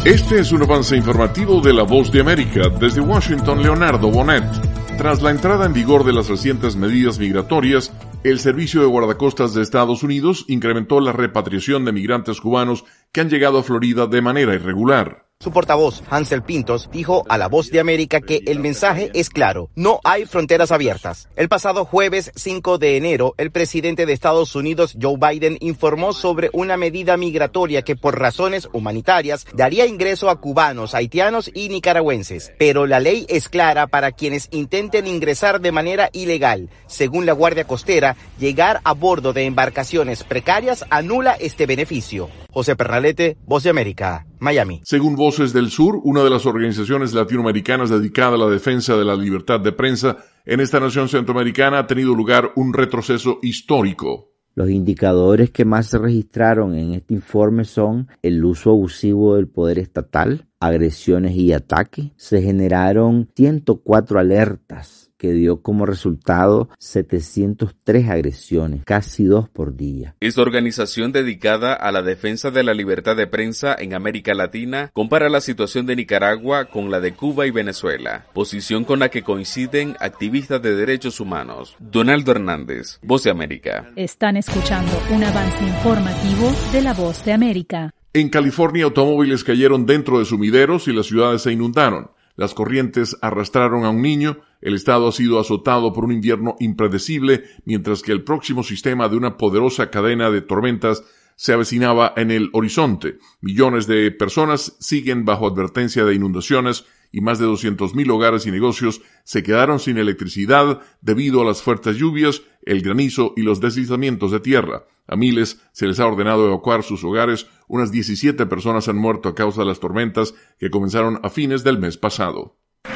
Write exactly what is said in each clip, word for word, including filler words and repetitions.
Este es un avance informativo de La Voz de América. Desde Washington, Leonardo Bonet. Tras la entrada en vigor de las recientes medidas migratorias, el Servicio de Guardacostas de Estados Unidos incrementó la repatriación de migrantes cubanos que han llegado a Florida de manera irregular. Su portavoz, Hansel Pintos, dijo a La Voz de América que el mensaje es claro: no hay fronteras abiertas. El pasado jueves cinco de enero, el presidente de Estados Unidos, Joe Biden, informó sobre una medida migratoria que por razones humanitarias daría ingreso a cubanos, haitianos y nicaragüenses. Pero la ley es clara para quienes intenten ingresar de manera ilegal. Según la Guardia Costera, llegar a bordo de embarcaciones precarias anula este beneficio. José Pernalete, Voz de América, Miami. Según Voces del Sur, una de las organizaciones latinoamericanas dedicada a la defensa de la libertad de prensa, en esta nación centroamericana ha tenido lugar un retroceso histórico. Los indicadores que más se registraron en este informe son el uso abusivo del poder estatal, agresiones y ataques. Se generaron ciento cuatro alertas, que dio como resultado setecientas tres agresiones, casi dos por día. Esta organización dedicada a la defensa de la libertad de prensa en América Latina compara la situación de Nicaragua con la de Cuba y Venezuela, posición con la que coinciden activistas de derechos humanos. Donaldo Hernández, Voz de América. Están escuchando un avance informativo de La Voz de América. En California, automóviles cayeron dentro de sumideros y las ciudades se inundaron. Las corrientes arrastraron a un niño. El estado ha sido azotado por un invierno impredecible, mientras que el próximo sistema de una poderosa cadena de tormentas se avecinaba en el horizonte. Millones de personas siguen bajo advertencia de inundaciones y más de doscientos mil hogares y negocios se quedaron sin electricidad debido a las fuertes lluvias, el granizo y los deslizamientos de tierra. A miles se les ha ordenado evacuar sus hogares. Unas diecisiete personas han muerto a causa de las tormentas que comenzaron a fines del mes pasado.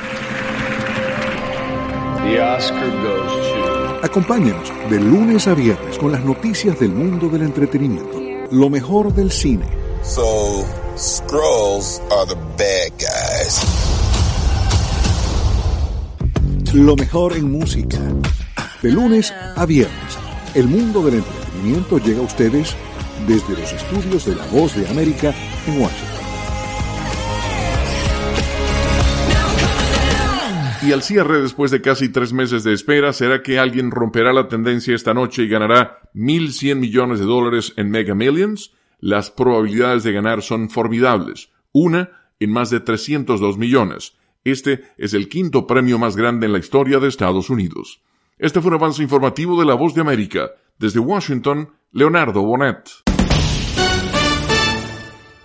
The Oscar goes to... Acompáñenos de lunes a viernes con las noticias del mundo del entretenimiento. Lo mejor del cine. So, Skrulls are the bad guys. Lo mejor en música. De lunes a viernes, el mundo del entretenimiento llega a ustedes desde los estudios de La Voz de América en Washington. Y al cierre, después de casi tres meses de espera, ¿será que alguien romperá la tendencia esta noche y ganará mil cien millones de dólares en Mega Millions? Las probabilidades de ganar son formidables. Una en más de trescientos dos millones. Este es el quinto premio más grande en la historia de Estados Unidos. Este fue un avance informativo de La Voz de América. Desde Washington, Leonardo Bonet.